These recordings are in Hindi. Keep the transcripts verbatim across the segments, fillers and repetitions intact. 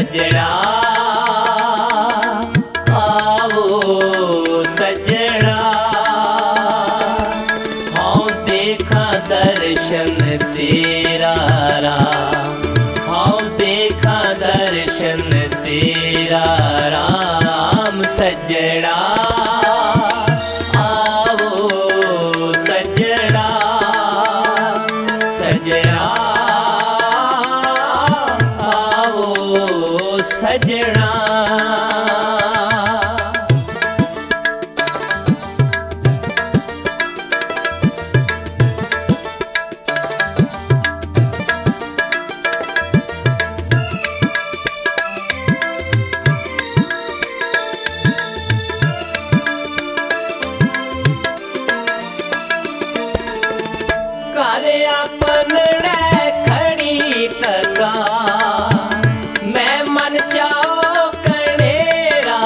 सजना आवो सजना हाँ देखा दर्शन तेरा राम हाँ देखा दर्शन तेरा राम सजना आवो सजना सजना आवो सजना करे अपन खड़ी तका मैं मन चाओ कनेरा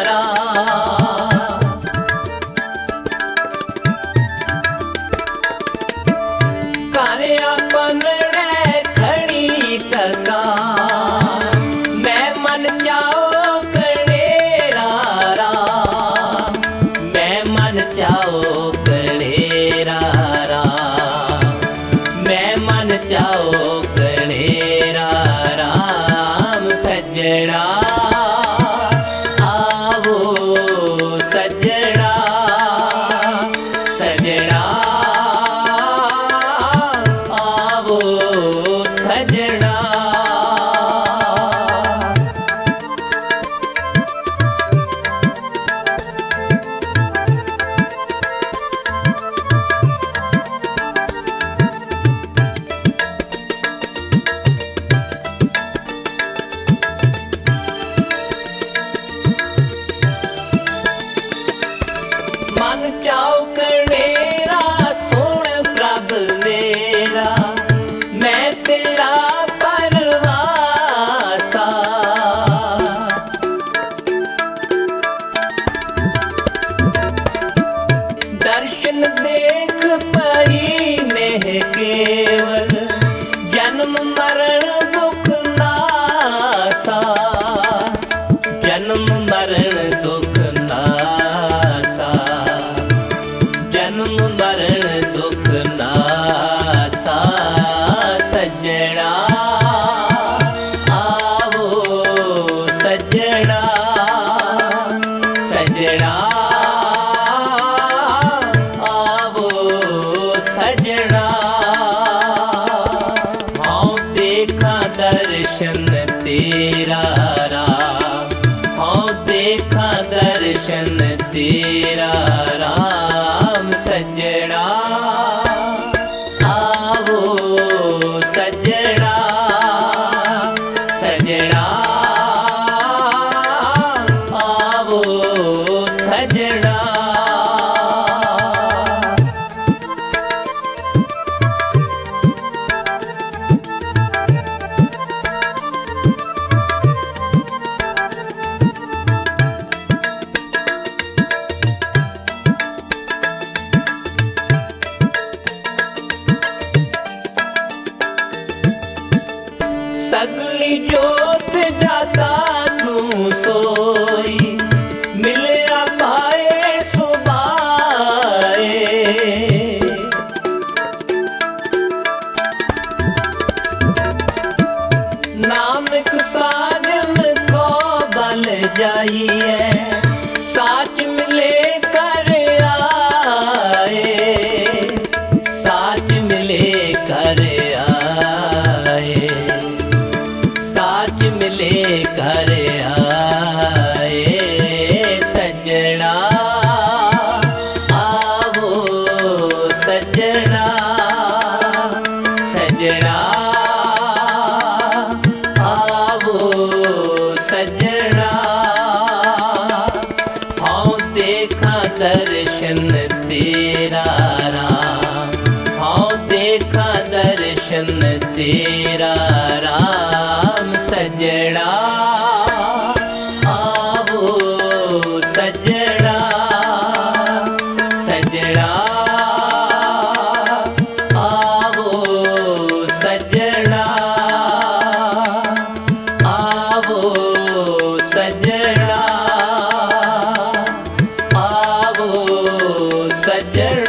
करे अपन खड़ी तका मैं मन चाओ कनेरा मैं मन चाओ कनेरा मैं मन चाओ कनेरा राम सजना आवो सजना सजना आवो सजना मन चाओ कनेरा सोण प्रभ मेरा मैं तेरा परवासा दर्शन देख परी नेह केवल जन्म मरण दुख नासा जन्म मरण दुख नासा जन्म मरण दुख नासा सजना आवो सजना सजना आवो सजना हाँ देखा दर्शन तेरा राम हाँ देखा दर्शन तेरा राम सजना आवो सजना सजना आवो सजना सगली जोत जाता तू सोई मिले पाए सुबाए नानक साजन को बल जाइए साच मिले कर आए साच मिले कर आए साच मिले कर आए सजना आवो सजना सजना आवो सजना हाँ देखा दर्शन तेरा राम हाँ देखा दर्शन तेरा राम सजना आवो सजना सजना आवो सजना आवो सजड़ा